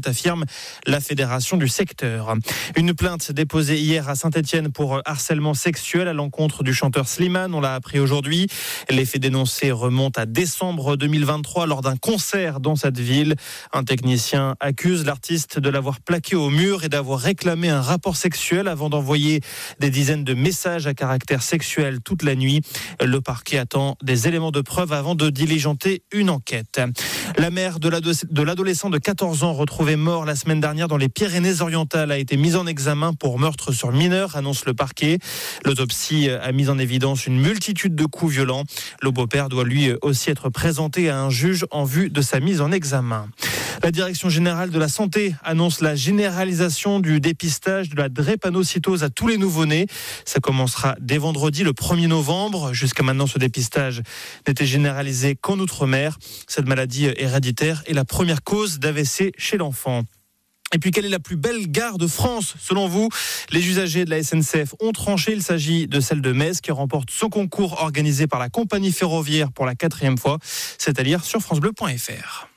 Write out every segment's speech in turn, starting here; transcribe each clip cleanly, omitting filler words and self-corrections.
affirme la fédération du secteur. Une plainte déposée hier à Saint-Etienne pour harcèlement sexuel à l'encontre du chanteur Slimane. On l'a appris aujourd'hui. Les faits dénoncés remontent à décembre 2023 lors d'un concert dans cette ville. Un technicien accuse l'artiste de l'avoir plaqué au mur et d'avoir réclamé un rapport sexuel avant d'envoyer des dizaines de messages à caractère sexuel toute la nuit. Le parquet attend des éléments de preuve avant de diligenter une enquête. La mère de l'adolescent de 14 ans retrouvé mort la semaine dernière dans les Pyrénées-Orientales a été mise en examen pour meurtre sur mineur, annonce le parquet. L'autopsie a mis en évidence une multitude de coups violents. Le beau-père doit lui aussi être présenté à un juge en vue de sa mise en examen. La Direction générale de la santé annonce la généralisation du dépistage de la drépanocytose à tous les nouveau-nés. Ça commencera dès vendredi, le 1er novembre. Jusqu'à maintenant, ce dépistage n'était généralisé qu'en Outre-mer. Cette maladie héréditaire est la première cause d'AVC chez l'enfant. Et puis, quelle est la plus belle gare de France, selon vous ? Les usagers de la SNCF ont tranché. Il s'agit de celle de Metz qui remporte son concours organisé par la compagnie ferroviaire pour la 4e fois. C'est à lire sur francebleu.fr.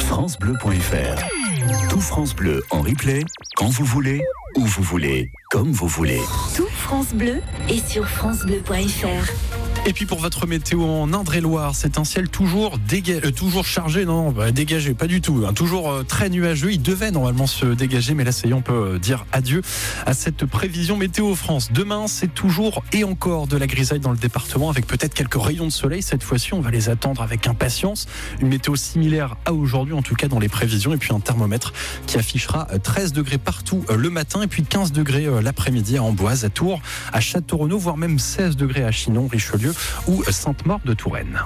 FranceBleu.fr. Tout France Bleu en replay, quand vous voulez, où vous voulez, comme vous voulez. Tout France Bleu est sur francebleu.fr. Et puis pour votre météo en Indre-et-Loire, c'est un ciel toujours chargé, dégagé, pas du tout, toujours très nuageux. Il devait normalement se dégager, mais là ça y est, on peut dire adieu à cette prévision météo France. Demain, c'est toujours et encore de la grisaille dans le département, avec peut-être quelques rayons de soleil. Cette fois-ci, on va les attendre avec impatience. Une météo similaire à aujourd'hui, en tout cas dans les prévisions, et puis un thermomètre qui affichera 13 degrés partout le matin, et puis 15 degrés l'après-midi à Amboise, à Tours, à Châteaurenaud, voire même 16 degrés à Chinon, Richelieu ou Sainte-Maure de Touraine.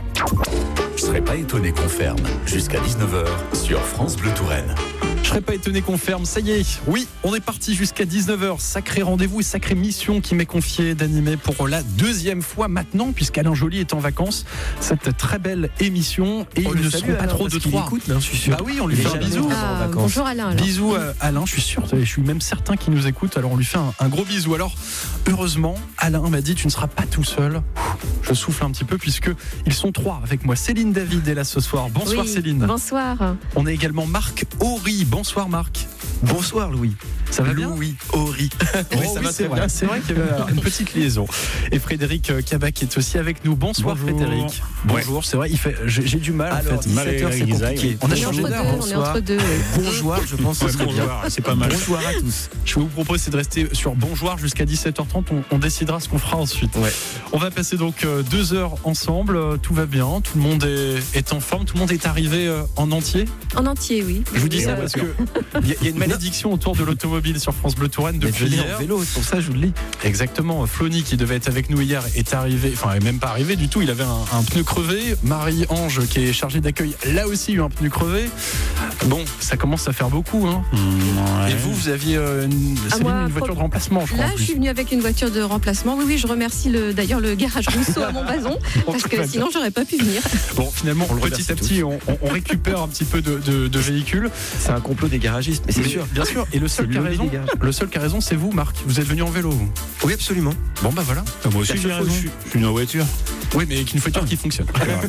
Je serais pas étonné qu'on ferme jusqu'à 19h sur France Bleu Touraine. Je serais pas étonné qu'on ferme, ça y est. Oui, on est parti jusqu'à 19h. Sacré rendez-vous et sacrée mission qui m'est confiée d'animer pour la 2e fois maintenant, puisqu'Alain Joly est en vacances. Cette très belle émission. Et ils ne seront pas trop de 3. Je suis sûr. Bah oui, on lui fait un bisou. Bonjour Alain. Alors. Bisous Alain, je suis sûr. Je suis même certain qu'il nous écoute. Alors on lui fait un gros bisou. Alors, heureusement, Alain m'a dit tu ne seras pas tout seul. Je souffle un petit peu puisque ils sont 3 avec moi. Céline David est là ce soir. Bonsoir Céline. Bonsoir. On a également Marc Horry. Bonsoir Marc. Bonsoir Louis. Ça va bien ? Louis Horry. Oui, ça va, c'est vrai. C'est vrai qu'il y avait une petite liaison. Et Frédéric Cabac est aussi avec nous. Bonsoir Frédéric. Bonjour, c'est vrai, j'ai du mal alors, en fait. 17h c'est compliqué. On a changé d'heure. On est entre deux. Bonjour, je pense que c'est bien. C'est pas mal. Bonjour à tous. Je vous propose c'est de rester sur Bonjour jusqu'à 17h30. On décidera ce qu'on fera ensuite. Ouais. On va passer donc 2 heures ensemble. Tout va bien. Tout le monde est en forme. Tout le monde est arrivé en entier. En entier, oui. Je vous dis ça parce que il y a une malédiction autour de l'automobile sur France Bleu Touraine depuis hier. En vélo, c'est pour ça que je vous le dis. Exactement. Flony qui devait être avec nous hier est arrivé, enfin même pas arrivé du tout. Il avait un pneu crevé. Marie-Ange qui est chargée d'accueil, là aussi eu un pneu crevé. Bon, ça commence à faire beaucoup. Hein. Ouais. Et vous aviez une voiture de remplacement, je crois. Là, je suis venue avec une voiture de remplacement. Oui, je remercie d'ailleurs le garage Rousseau à Montbazon parce que sinon j'aurais pas pu venir. Bon, finalement, petit à petit, on récupère un petit peu de véhicules. C'est un complot des garagistes, mais c'est sûr. Bien sûr. Et le seul qui a raison, c'est vous, Marc. Vous êtes venu en vélo, vous. Oui, absolument. Bon, bah voilà. Moi aussi, j'ai raison. Je suis venu en voiture. Oui, mais avec une voiture qui fonctionne.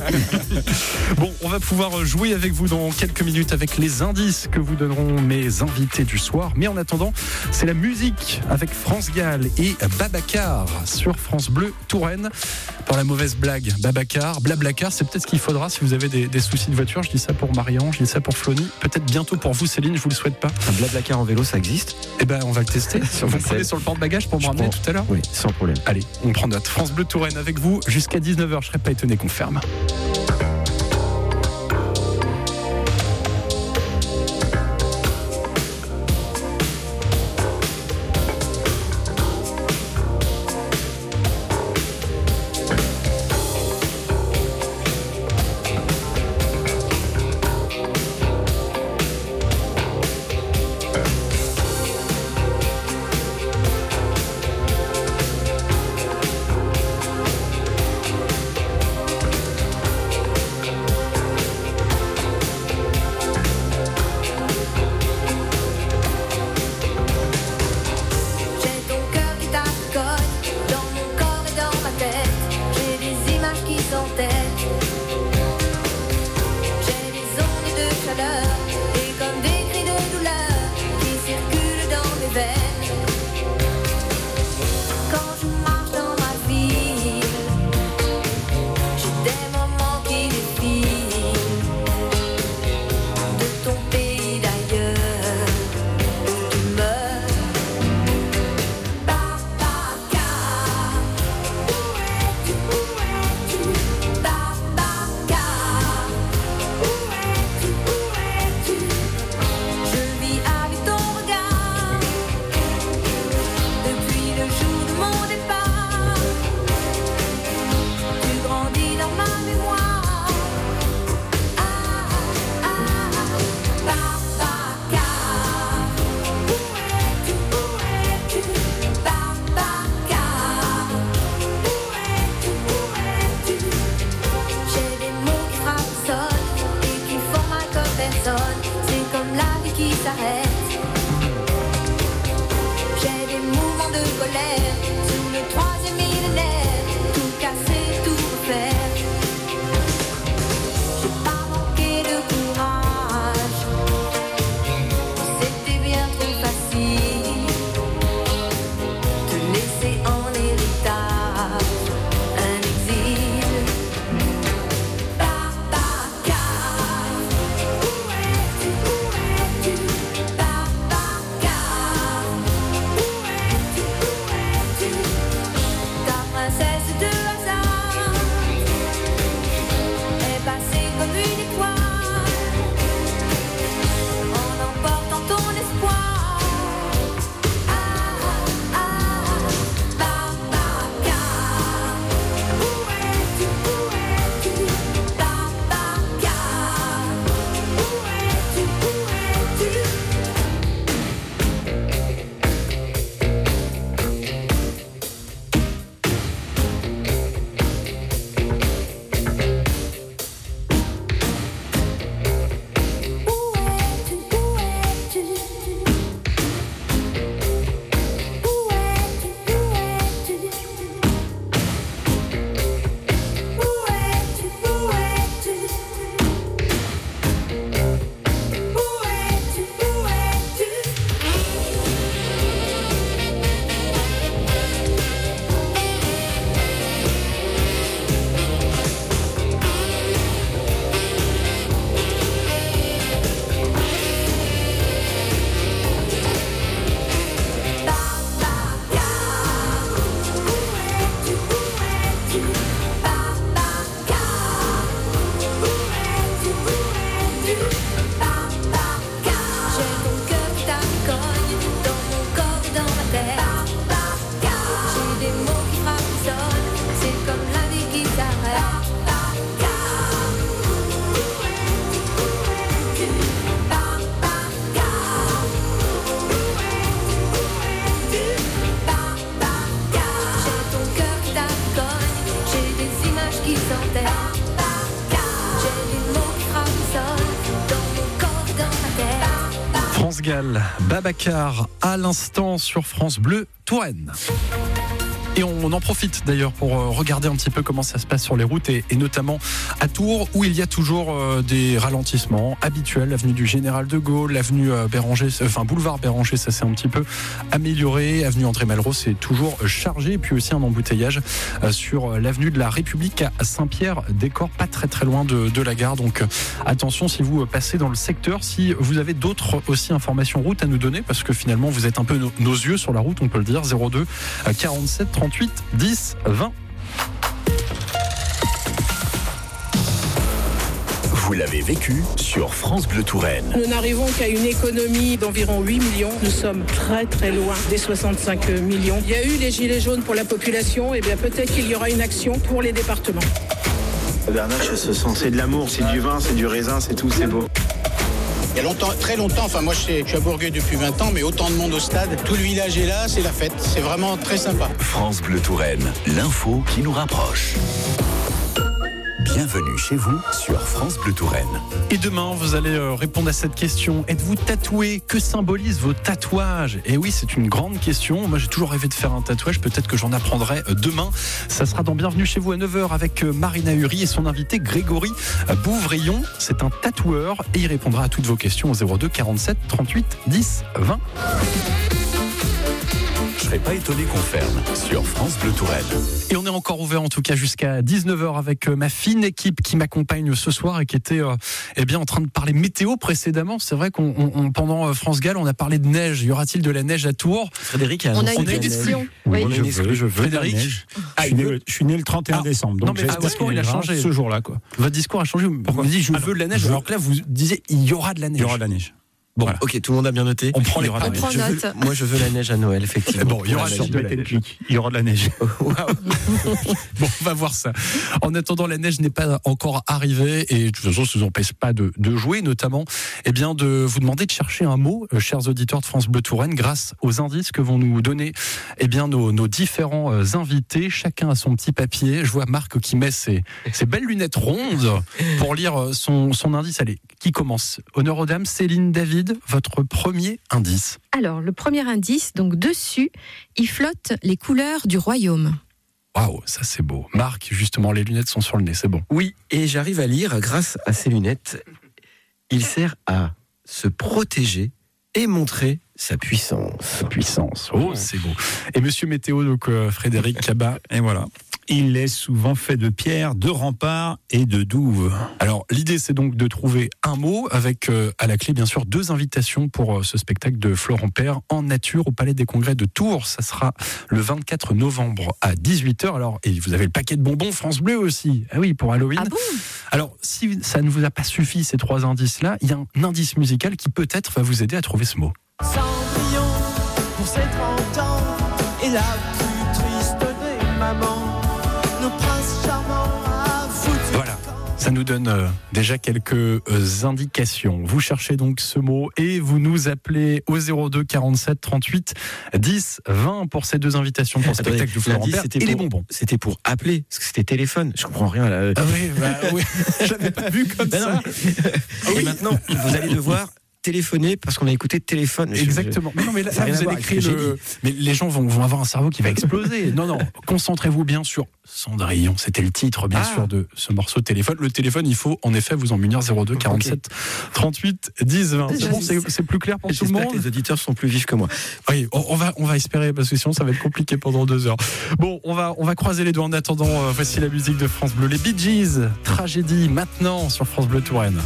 Bon, on va pouvoir jouer avec vous dans quelques minutes avec les indices que vous donneront mes invités du soir. Mais en attendant, c'est la musique avec France Gall et Babacar sur France Bleu Touraine. Pour la mauvaise blague, Babacar, Blablacar, c'est peut-être ce qu'il faudra si vous avez des soucis de voiture. Je dis ça pour Marianne, je dis ça pour Flony. Peut-être bientôt pour vous, Céline, je vous le souhaite pas. Un Blablacar en vélo, ça existe ? Eh ben, on va le tester. Vous prenez sur le porte-bagages pour me ramener tout à l'heure ? Oui, sans problème. Allez, on prend note. France Bleu Touraine avec vous jusqu'à 19h. Je serais pas étonné qu'on ferme. France Gall, Babacar à l'instant sur France Bleu Touraine. Et on en profite d'ailleurs pour regarder un petit peu comment ça se passe sur les routes et notamment à Tours où il y a toujours des ralentissements habituels. L'avenue du Général de Gaulle, l'avenue boulevard Béranger, ça s'est un petit peu amélioré. Avenue André Malraux, c'est toujours chargé. Et puis aussi un embouteillage sur l'avenue de la République à Saint-Pierre-des-Corps, pas très loin de la gare. Donc attention si vous passez dans le secteur, si vous avez d'autres aussi informations route à nous donner, parce que finalement vous êtes un peu nos yeux sur la route, on peut le dire. 02 47 38 10 20. Vous l'avez vécu sur France Bleu Touraine. Nous n'arrivons qu'à une économie d'environ 8 millions. Nous sommes très loin des 65 millions. Il y a eu les gilets jaunes pour la population, et bien peut-être qu'il y aura une action pour les départements. Bernard, c'est de l'amour, c'est du vin, c'est du raisin, c'est tout, c'est beau. Il y a longtemps, très longtemps, moi je suis à Bourgueil depuis 20 ans, mais autant de monde au stade, tout le village est là, c'est la fête, c'est vraiment très sympa. France Bleu Touraine, l'info qui nous rapproche. Bienvenue chez vous sur France Bleu Touraine. Et demain, vous allez répondre à cette question. Êtes-vous tatoué? Que symbolisent vos tatouages? Et oui, c'est une grande question. Moi, j'ai toujours rêvé de faire un tatouage. Peut-être que j'en apprendrai demain. Ça sera dans Bienvenue chez vous à 9h avec Marina Huri et son invité Grégory Bouvrion. C'est un tatoueur et il répondra à toutes vos questions au 02 47 38 10 20. Je serais pas étonné qu'on ferme sur France Bleu Touraine. Et on est encore ouvert en tout cas jusqu'à 19h avec ma fine équipe qui m'accompagne ce soir et qui était en train de parler météo précédemment. C'est vrai qu'on pendant France Gall, on a parlé de neige. Y aura-t-il de la neige à Tours? Frédéric on a une question. Oui, je veux Frédéric, je suis né le 31 décembre. Donc votre discours il a changé ce jour-là, quoi. Votre discours a changé. Vous me dites je veux de la neige, alors que là vous disiez il y aura de la neige. Il y aura de la neige. Bon, voilà. ok, tout le monde a bien noté. On prend les note. Moi, je veux la neige à Noël, effectivement. Bon, il y aura il y aura de la neige. Bon, on va voir ça. En attendant, la neige n'est pas encore arrivée et de toute façon, ça ne vous empêche pas de jouer, notamment, de vous demander de chercher un mot, chers auditeurs de France Bleu Touraine, grâce aux indices que vont nous donner, nos différents invités. Chacun a son petit papier. Je vois Marc qui met ses belles lunettes rondes pour lire son indice. Allez, qui commence? Honneur aux dames, Céline, David. Votre premier indice. Alors, le premier indice, donc dessus, il flotte les couleurs du royaume. Waouh, ça c'est beau. Marc, justement, les lunettes sont sur le nez, c'est bon. Oui, et j'arrive à lire grâce à ces lunettes. Il sert à se protéger et montrer sa puissance. Oh, c'est beau. Et Monsieur Météo, donc Frédéric Cabat. Et voilà. Il est souvent fait de pierre, de remparts et de douves. Alors, l'idée, c'est donc de trouver un mot avec, à la clé, bien sûr, 2 invitations pour ce spectacle de Florent Père en nature au Palais des Congrès de Tours. Ça sera le 24 novembre à 18h. Alors, et vous avez le paquet de bonbons France Bleu aussi. Ah oui, pour Halloween. Ah bon? Alors, si ça ne vous a pas suffi, ces 3 indices-là, il y a un indice musical qui peut-être va vous aider à trouver ce mot. Cendrillon pour ses 30 ans et la plus triste des mamans. Nos princes charmants à foutre. Voilà, ça nous donne déjà quelques indications. Vous cherchez donc ce mot et vous nous appelez au 02 47 38 10 20 pour ces 2 invitations pour le spectacle du Florent Père et les bonbons. C'était pour appeler, parce que c'était téléphone. Je comprends rien là. Ah oui, j'avais pas vu comme ça. Et maintenant, vous allez devoir téléphoner parce qu'on a écouté téléphone. Exactement. Mais non, mais là, vous avez écrit mais les gens vont avoir un cerveau qui va exploser. Non, concentrez-vous bien sur Cendrillon. C'était le titre, bien sûr, de ce morceau de téléphone. Le téléphone, il faut en effet vous en munir 02 47 38 10 20. C'est bon, c'est plus clair pour tout le monde. J'espère que les auditeurs sont plus vifs que moi. Oui, on va espérer parce que sinon ça va être compliqué pendant 2 heures. Bon, on va croiser les doigts en attendant. Voici la musique de France Bleu, les Bee Gees, Tragédie, maintenant sur France Bleu Touraine.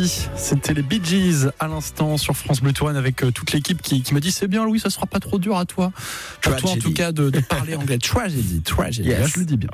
lundi. C'était les Bee Gees à l'instant sur France Bleu Touraine avec toute l'équipe qui m'a dit c'est bien Louis, ça sera pas trop dur à toi. Pour toi en tout cas de parler anglais. Tragedy. Yes. Je le dis bien.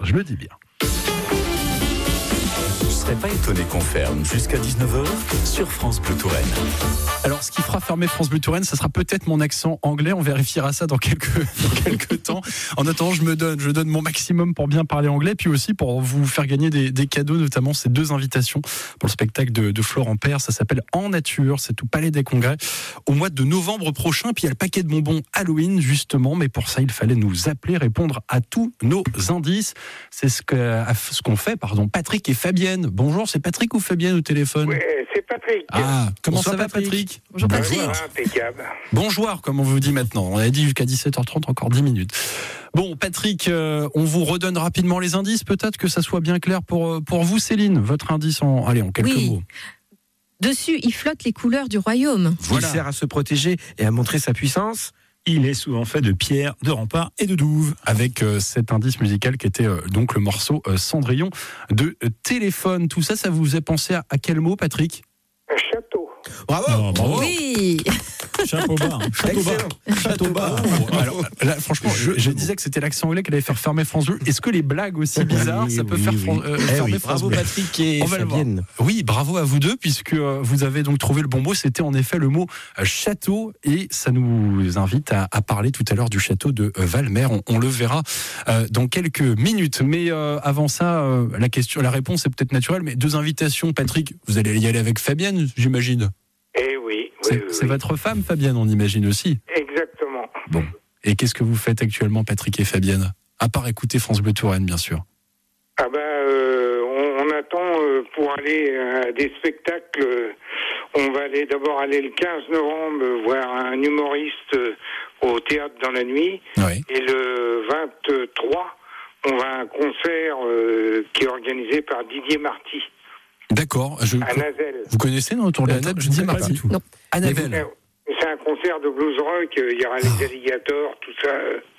Je serais pas étonné qu'on ferme jusqu'à 19h sur France Bleu Touraine. Alors, ce qui fera fermer France Bleu Touraine, ça sera peut-être mon accent anglais. On vérifiera ça dans quelques temps. En attendant, je donne mon maximum pour bien parler anglais, puis aussi pour vous faire gagner des cadeaux, notamment ces 2 invitations pour le spectacle de Florent Père. Ça s'appelle En Nature. C'est au Palais des Congrès au mois de novembre prochain. Puis il y a le paquet de bonbons Halloween, justement. Mais pour ça, il fallait nous appeler, répondre à tous nos indices. C'est ce qu'ont fait, Patrick et Fabienne. Bonjour, c'est Patrick ou Fabienne au téléphone ? Oui, c'est Patrick. Ah, comment ça va Patrick ? Bonjour Patrick. Impeccable. Bonjour, comme on vous dit maintenant. On a dit jusqu'à 17h30, encore 10 minutes. Bon, Patrick, on vous redonne rapidement les indices, peut-être que ça soit bien clair pour vous, Céline. Votre indice en quelques mots. Dessus, il flotte les couleurs du royaume. Voilà. Il sert à se protéger et à montrer sa puissance. Il est souvent fait de pierre, de rempart et de douve. Avec cet indice musical qui était donc le morceau Cendrillon de Téléphone. Tout ça, ça vous est pensé à quel mot, Patrick ? Château. Bravo. Bravo. Oui. Chapeau bas. Château bas. Alors là, franchement, je disais que c'était l'accent anglais qui allait faire fermer France Bleu. Est-ce que les blagues aussi bizarres, ça peut faire fermer France Bravo Bleu ? Patrick et On va le voir. Fabienne. Oui, bravo à vous deux, puisque vous avez donc trouvé le bon mot. C'était en effet le mot château, et ça nous invite à parler tout à l'heure du château de Valmer. On le verra dans quelques minutes. Mais avant ça, la réponse est peut-être naturelle, mais 2 invitations, Patrick. Vous allez y aller avec Fabienne, j'imagine. Eh oui. C'est votre femme, Fabienne, on imagine aussi. Exactement. Bon. Et qu'est-ce que vous faites actuellement, Patrick et Fabienne ? À part écouter France Bleu Touraine, bien sûr. Ah on attend pour aller à des spectacles. On va d'abord aller le 15 novembre voir un humoriste au théâtre dans la nuit. Oui. Et le 23, on va à un concert qui est organisé par Didier Marty. D'accord. À Nazel. Vous connaissez, non, autour de la table, Didier Marty ? Non. À Navel. C'est un concert de blues rock. Il y aura les alligators, tout ça.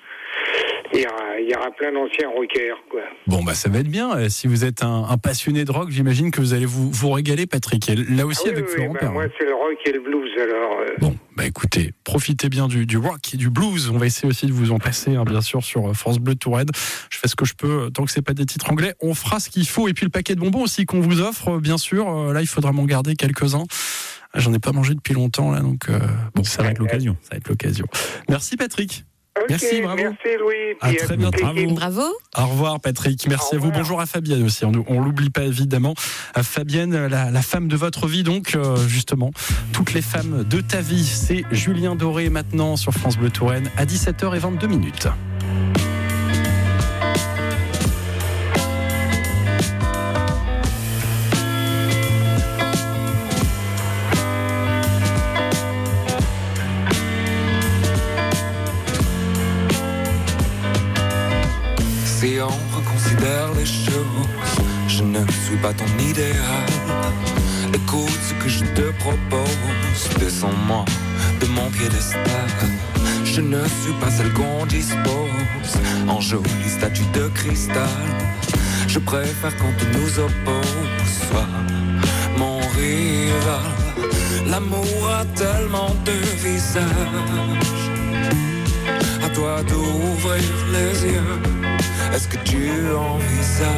Il y aura plein d'anciens rockers, quoi. Bon, ça va être bien. Si vous êtes un passionné de rock, j'imagine que vous allez vous régaler, Patrick. Et là aussi, avec Florent Père. Moi, c'est le rock et le blues, alors. Bon, écoutez, profitez bien du rock et du blues. On va essayer aussi de vous en passer, bien sûr, sur France Bleu Touraine. Je fais ce que je peux, tant que c'est pas des titres anglais. On fera ce qu'il faut. Et puis le paquet de bonbons aussi qu'on vous offre, bien sûr. Là, il faudra m'en garder quelques-uns. J'en ai pas mangé depuis longtemps, là, donc ça va être l'occasion. Merci, Patrick. Okay, merci, bravo. Merci Louis. À très bientôt. Bravo. Au revoir Patrick, merci à vous. Bonjour à Fabienne aussi, on l'oublie pas évidemment. Fabienne, la femme de votre vie donc, justement, toutes les femmes de ta vie. C'est Julien Doré maintenant sur France Bleu Touraine à 17h22. Si on reconsidère les choses, je ne suis pas ton idéal. Écoute ce que je te propose, descends-moi de mon piédestal. Je ne suis pas celle qu'on dispose en jolie statue de cristal. Je préfère quand on nous oppose, soit mon rival. L'amour a tellement de visages, à toi d'ouvrir les yeux. Est-ce que tu envisages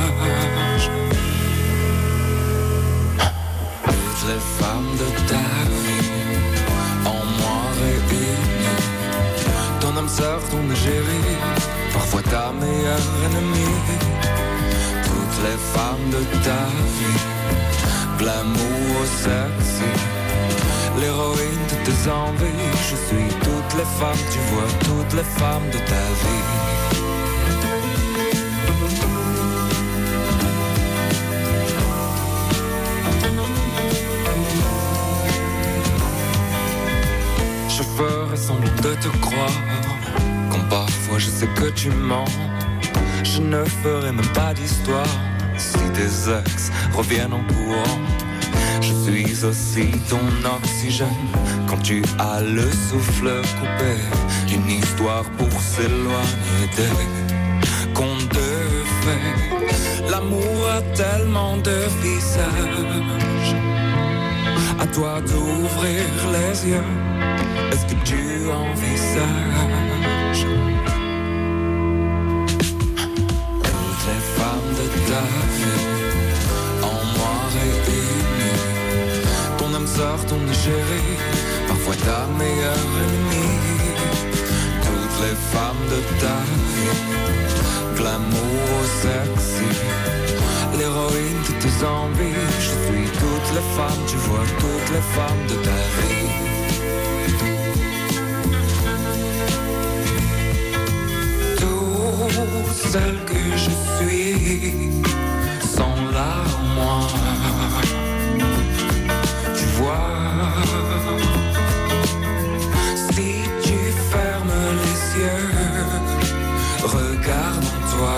toutes les femmes de ta vie en moi réunies, ton âme sœur, ton égérie, parfois ta meilleure ennemie. Toutes les femmes de ta vie, glamour sexy, l'héroïne de tes envies. Je suis toutes les femmes, tu vois, toutes les femmes de ta vie. Je ferai semblant de te croire, quand parfois je sais que tu mens. Je ne ferai même pas d'histoire si tes ex reviennent en courant. Je suis aussi ton oxygène quand tu as le souffle coupé. Une histoire pour s'éloigner des contes de fées. L'amour a tellement de visages, toi d'ouvrir les yeux. Est-ce que tu envisages toutes les femmes de ta vie en noir et uni? Ton âme sœur, ton chérie, parfois ta meilleure ennemie. Toutes les femmes de ta vie, glamour sexy, l'héroïne de tes envies. Je suis toutes les femmes, tu vois, toutes les femmes de ta vie. Toutes celles que je suis sont là en moi. Tu vois, si tu fermes les yeux, regarde en toi.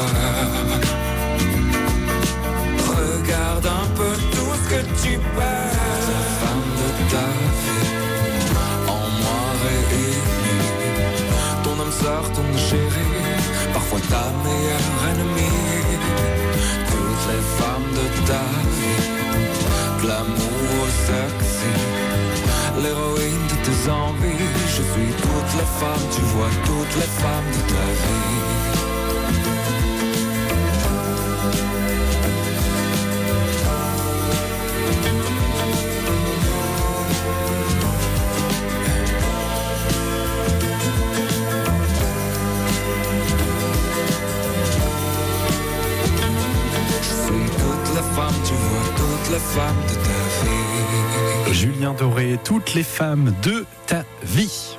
Regarde un peu tout ce que tu perds. La femme de ta vie, en noir et uni. Ton âme sœur, ton chéri, parfois ta meilleure ennemie. Toutes les femmes de ta vie, glamour sexy, l'héroïne de tes envies. Je suis toutes les femmes, tu vois, toutes les femmes de ta vie. Tu vois toutes les femmes de ta vie. Julien Doré, toutes les femmes de ta vie.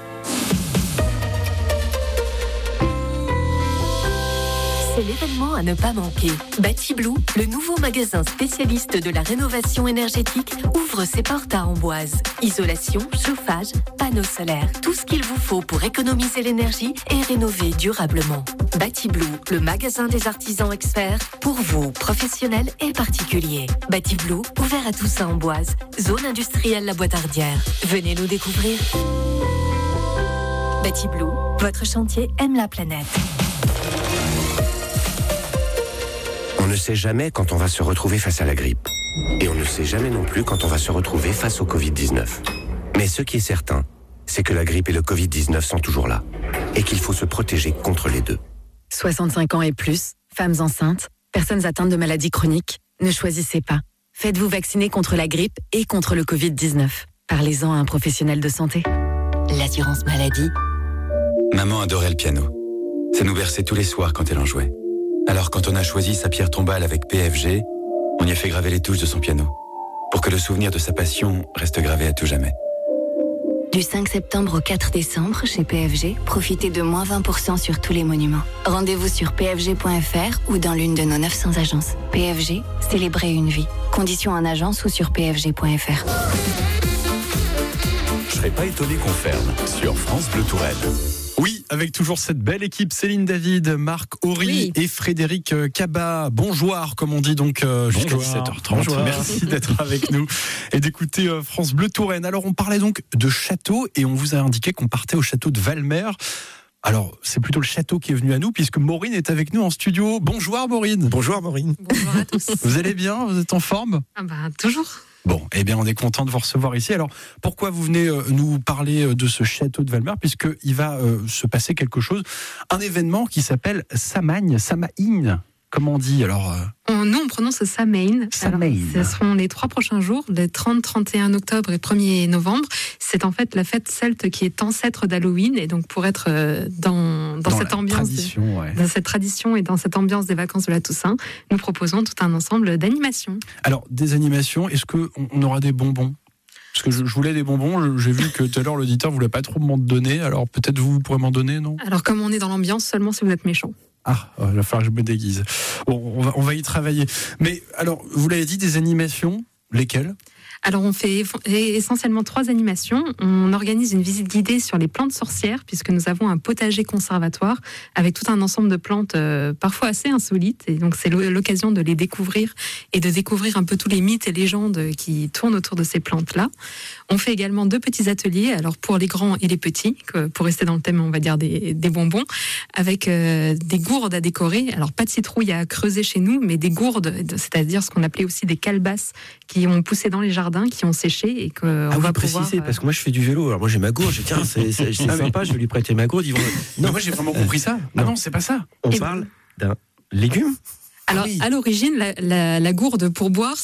C'est l'événement à ne pas manquer. Batiblue, le nouveau magasin spécialiste de la rénovation énergétique, ouvre ses portes à Amboise. Isolation, chauffage, panneaux solaires, tout ce qu'il vous faut pour économiser l'énergie et rénover durablement. Batiblue, le magasin des artisans experts, pour vous, professionnels et particuliers. Batiblue, ouvert à tous à Amboise, zone industrielle La Boîtardière. Venez nous découvrir. Batiblue, votre chantier aime la planète. On ne sait jamais quand on va se retrouver face à la grippe. Et on ne sait jamais non plus quand on va se retrouver face au Covid-19. Mais ce qui est certain, c'est que la grippe et le Covid-19 sont toujours là. Et qu'il faut se protéger contre les deux. 65 ans et plus, femmes enceintes, personnes atteintes de maladies chroniques, ne choisissez pas. Faites-vous vacciner contre la grippe et contre le Covid-19. Parlez-en à un professionnel de santé. L'assurance maladie. Maman adorait le piano. Ça nous berçait tous les soirs quand elle en jouait. Alors quand on a choisi sa pierre tombale avec PFG, on y a fait graver les touches de son piano, pour que le souvenir de sa passion reste gravé à tout jamais. Du 5 septembre au 4 décembre, chez PFG, profitez de moins 20% sur tous les monuments. Rendez-vous sur pfg.fr ou dans l'une de nos 900 agences. PFG, célébrez une vie. Conditions en agence ou sur pfg.fr. Je serais pas étonné qu'on ferme sur France Bleu Touraine. Oui, avec toujours cette belle équipe, Céline David, Marc Horry et Frédéric Cabat. Bonjour, comme on dit donc jusqu'à 17h30. Bonjour. Merci d'être avec nous et d'écouter France Bleu Touraine. Alors, on parlait donc de château et on vous a indiqué qu'on partait au château de Valmer. Alors, c'est plutôt le château qui est venu à nous puisque Maureen est avec nous en studio. Bonjour Maureen. Bonjour Maureen. Bonjour à tous. Vous allez bien? Vous êtes en forme? Toujours. Bon, eh bien, on est content de vous recevoir ici. Alors, pourquoi vous venez nous parler de ce château de Valmer? Puisqu'il va se passer quelque chose, un événement qui s'appelle Samagne, comment on dit alors Nous, on prononce Samaine. Samaine. Ce seront les 3 prochains jours, les 30, 31 octobre et 1er novembre. C'est en fait la fête celte qui est ancêtre d'Halloween. Et donc, pour être dans cette ambiance, dans cette tradition et dans cette ambiance des vacances de la Toussaint, nous proposons tout un ensemble d'animations. Alors, des animations, est-ce qu'on aura des bonbons? Parce que je voulais des bonbons, j'ai vu que tout à l'heure l'auditeur ne voulait pas trop m'en donner. Alors, peut-être vous pourrez m'en donner, non? Alors, comme on est dans l'ambiance, seulement si vous êtes méchant. Ah, il va falloir que je me déguise. Bon, on va y travailler. Mais alors, vous l'avez dit, des animations, lesquelles? Alors, on fait essentiellement 3 animations. On organise une visite guidée sur les plantes sorcières, puisque nous avons un potager conservatoire avec tout un ensemble de plantes parfois assez insolites. Et donc, c'est l'occasion de les découvrir et de découvrir un peu tous les mythes et légendes qui tournent autour de ces plantes-là. On fait également 2 petits ateliers, alors pour les grands et les petits, pour rester dans le thème, on va dire, des bonbons, avec des gourdes à décorer. Alors, pas de citrouille à creuser chez nous, mais des gourdes, c'est-à-dire ce qu'on appelait aussi des calebasses qui ont poussé dans les jardins jardins qui ont séché et qu'on Ah oui, va préciser, pouvoir... parce que moi je fais du vélo. Alors moi j'ai ma gourde, tiens, c'est sympa, je vais lui prêter ma gourde. Ils vont... Non, moi j'ai vraiment compris ça. Ah non, c'est pas ça. On parle d'un légume. Alors, à l'origine, la gourde pour boire,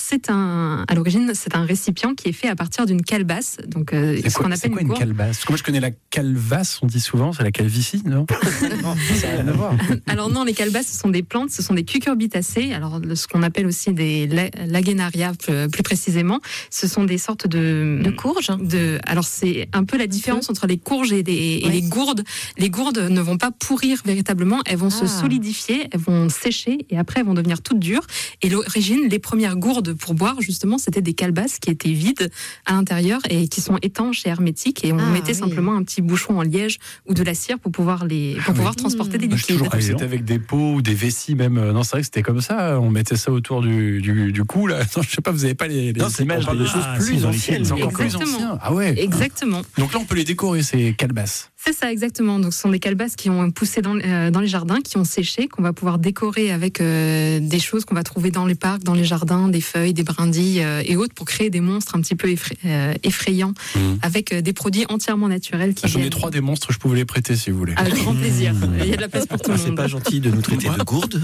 à l'origine, c'est un récipient qui est fait à partir d'une calebasse. Donc, ce qu'on appelle une calebasse. Parce que moi, je connais la calvasse, on dit souvent, c'est la calvitie, non? Non, ça n'a rien à voir. Alors non, les calebasses, ce sont des plantes, ce sont des cucurbitacées. Alors, ce qu'on appelle aussi des lagenaria, plus précisément, ce sont des sortes de courges. Alors, c'est un peu la différence entre les courges et les gourdes. Les gourdes ne vont pas pourrir véritablement, elles vont se solidifier, elles vont sécher et après elles vont devenir toutes dures. Et l'origine, les premières gourdes pour boire, justement, c'était des calebasses qui étaient vides à l'intérieur et qui sont étanches et hermétiques. Et on mettait simplement un petit bouchon en liège ou de la cire pour pouvoir transporter des liquides. J'ai toujours cru que c'était avec des pots ou des vessies même. Non, c'est vrai que c'était comme ça. On mettait ça autour du cou. Là. Non, je sais pas, vous n'avez pas les images de choses plus anciennes. C'est encore plus ancien. Ah ouais. Exactement. Donc là, on peut les décorer, ces calebasses. C'est ça, exactement. Donc, ce sont des calebasses qui ont poussé dans les jardins, qui ont séché, qu'on va pouvoir décorer avec des choses qu'on va trouver dans les parcs, dans les jardins, des feuilles, des brindilles et autres, pour créer des monstres un petit peu effrayants, avec des produits entièrement naturels. J'en ai 3 des monstres, je pouvais les prêter si vous voulez. Avec grand plaisir. Il y a de la place pour tout le monde. C'est pas gentil de nous traiter de gourdes.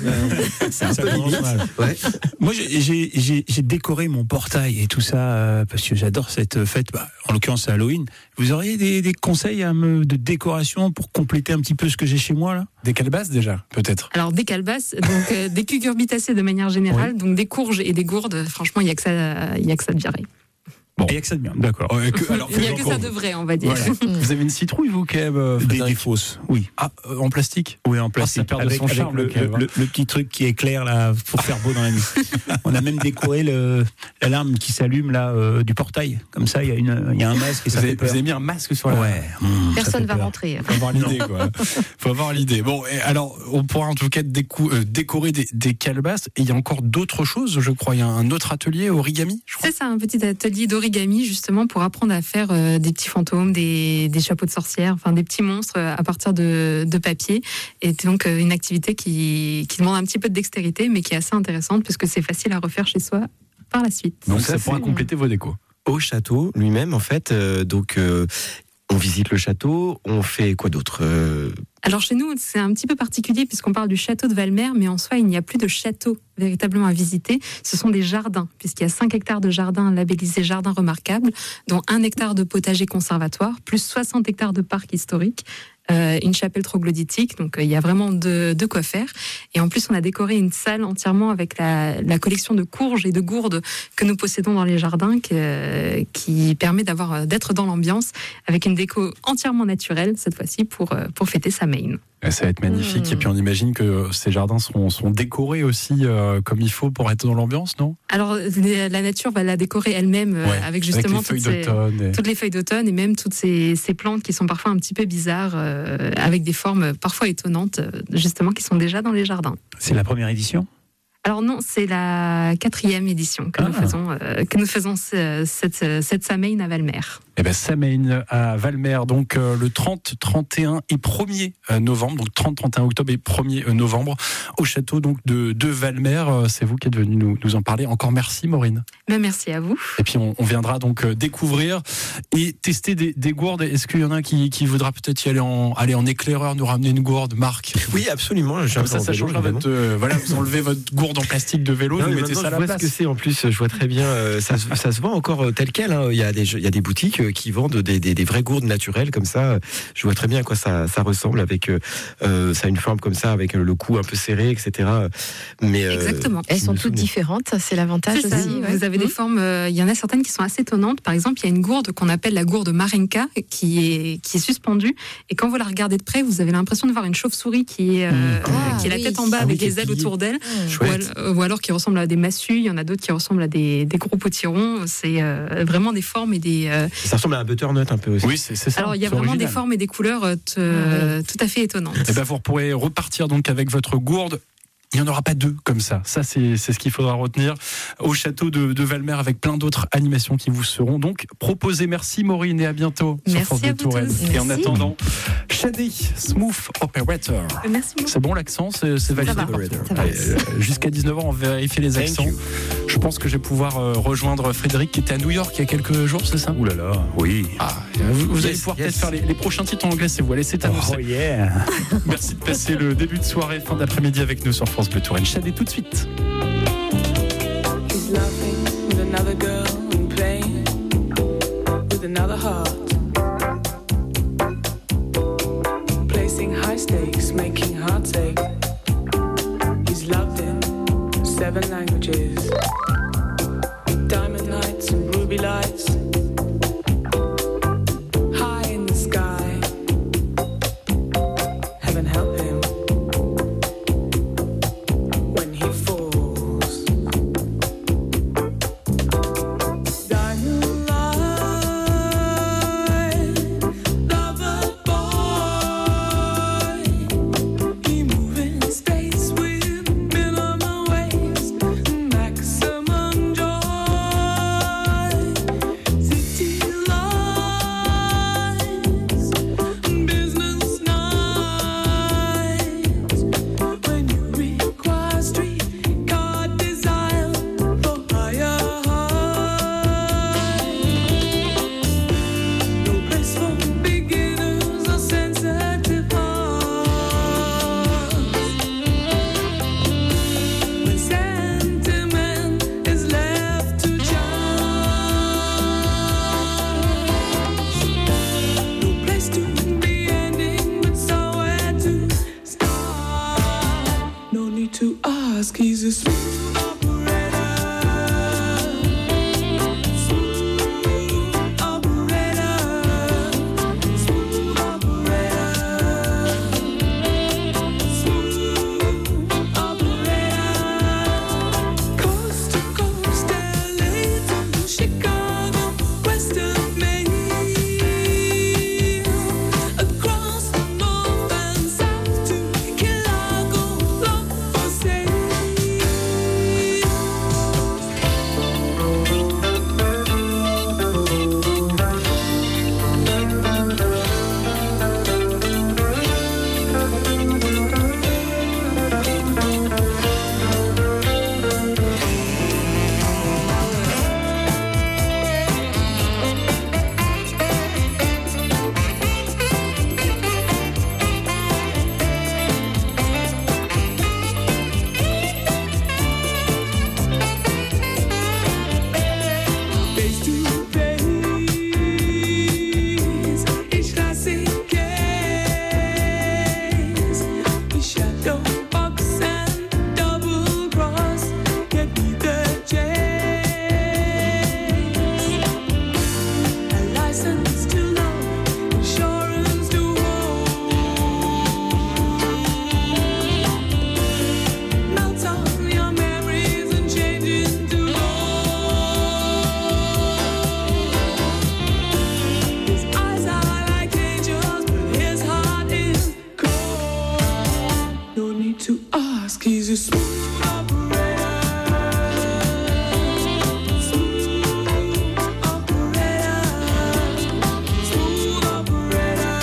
C'est un peu limite. Ouais. Moi, j'ai décoré mon portail et tout ça parce que j'adore cette fête. En l'occurrence, c'est Halloween. Vous auriez des conseils de décoration pour compléter un petit peu ce que j'ai chez moi là? Des calebasses déjà, peut-être. Alors des calebasses, donc des cucurbitacées de manière générale, donc des courges et des gourdes. Franchement, il y a que ça de viré. Bon. Il n'y a que ça de bien, d'accord. Il n'y a que ça de vrai, on va dire. Voilà. Vous avez une citrouille, vous, quand même, des fausses, oui. Ah, en plastique? Oui, en plastique. Ça perd de son charme, le petit truc qui éclaire là pour faire beau dans la nuit. On a même décoré l'alarme qui s'allume là du portail. Comme ça, il y a un masque et ça fait peur. Vous avez mis un masque sur la. Ouais. Personne va rentrer. Faut avoir l'idée, quoi. Faut avoir l'idée. Bon, alors, on pourra en tout cas décorer des calebasses. Et il y a encore d'autres choses, je crois. Il y a un autre atelier origami, je crois. C'est ça, un petit atelier d'origami, justement, pour apprendre à faire des petits fantômes, des chapeaux de sorcières, enfin des petits monstres à partir de papier. Et donc une activité qui demande un petit peu de dextérité, mais qui est assez intéressante parce que c'est facile à refaire chez soi par la suite. Donc ça pourra compléter vos décos. Au château lui-même, en fait, on visite le château, on fait quoi d'autre Alors chez nous, c'est un petit peu particulier puisqu'on parle du château de Valmer, mais en soi, il n'y a plus de château véritablement à visiter. Ce sont des jardins, puisqu'il y a 5 hectares de jardins labellisés jardins remarquables, dont 1 hectare de potager conservatoire, plus 60 hectares de parc historique, une chapelle troglodytique, donc il y a vraiment de quoi faire. Et en plus, on a décoré une salle entièrement avec la collection de courges et de gourdes que nous possédons dans les jardins, qui permet d'être dans l'ambiance avec une déco entièrement naturelle cette fois-ci pour fêter sa Maine. Ça va être magnifique. Et puis on imagine que ces jardins seront décorés aussi comme il faut pour être dans l'ambiance, non? Alors la nature va la décorer elle-même avec justement toutes les feuilles d'automne et même toutes ces plantes qui sont parfois un petit peu bizarres, avec des formes parfois étonnantes, justement, qui sont déjà dans les jardins. C'est la première édition? Alors non, c'est la 4e édition que nous faisons cette Samhain à Valmer. Eh ben Samhain à Valmer, donc le 30, 31 et 1er novembre, donc 30, 31 octobre et 1er novembre, au château donc de Valmer. C'est vous qui êtes venu nous en parler. Encore merci Maureen. Ben, merci à vous. Et puis on viendra donc découvrir et tester des gourdes. Est-ce qu'il y en a qui voudra peut-être y aller en éclaireur, nous ramener une gourde, Marc? Oui, absolument. Comme ça changera votre... voilà, vous enlevez votre gourde en plastique de vélo, vous mettez ça à la place. Je vois ce que c'est en plus, je vois très bien. Ça se vend encore tel quel. Hein. Il y a des boutiques qui vendent des vraies gourdes naturelles comme ça. Je vois très bien à quoi ça ressemble, avec ça a une forme comme ça, avec le cou un peu serré, etc. Mais exactement. Elles sont toutes différentes, c'est l'avantage aussi. Ouais. Vous avez des formes, il y en a certaines qui sont assez étonnantes. Par exemple, il y a une gourde qu'on appelle la gourde Marenka qui est suspendue, et quand vous la regardez de près, vous avez l'impression de voir une chauve-souris qui est la tête en bas avec les ailes autour d'elle, ou alors qui ressemble à des massues. Il y en a d'autres qui ressemblent à des gros potirons. C'est vraiment des formes et des... Ça ressemble à un butternut un peu aussi. Oui, c'est ça. Alors il y a vraiment des formes et des couleurs tout à fait étonnantes. Et ben vous pourrez repartir donc avec votre gourde il n'y en aura pas deux comme ça. Ça, c'est ce qu'il faudra retenir au château de Valmer, avec plein d'autres animations qui vous seront donc proposées. Merci Maureen, et à bientôt sur France Bleu Touraine. Et en attendant, Shady, Smooth Operator. Merci beaucoup. C'est bon l'accent, c'est validé. Jusqu'à 19h, on va vérifier les accents. Je pense que je vais pouvoir rejoindre Frédéric qui était à New York il y a quelques jours, c'est ça? Ouh là là, oui. Vous allez pouvoir peut-être faire les prochains titres en anglais si vous voulez, c'est annoncé. Oh yeah. Merci de passer le début de soirée, fin d'après-midi avec nous sur France Bleu Touraine. Shady tout de suite. He's laughing with another girl and playing with another heart. Placing high stakes, making hearts ache. He's loved in 7 languages. Diamond nights and ruby lights. High in the sky. Heaven help him when he falls. Diamond light, lover boy. He move in space with minimal waste, maximum joy. City lights, business nights. When you require streetcar desire for higher heights. No place for beginners or sensitive hearts. When sentiment is left to chance. No place to be ending, but somewhere to start. No need to ask, he's a smooth operator. Smooth operator. Smooth operator. Smooth operator. Coast to coast, LA to Chicago, west of Maine. Across the north and south to Chicago, love for sale. Face to face, each classic case. We shadow box and double cross, get me the chase. A license to love, insurance to hold. Melt on your memories and change into his eyes are like angels, but his heart is cold. No need to ask, he's a smooth operator. Smooth operator. Smooth operator.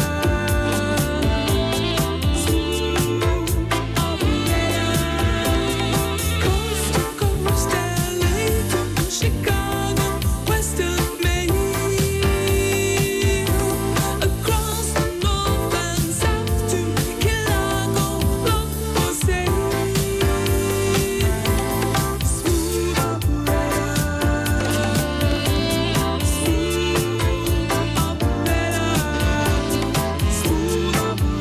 Smooth operator. Coast to coast, LA to Chicago, west of Maine. Across the north and south to Chicago, love for sale. Smooth operator. Smooth operator. Smooth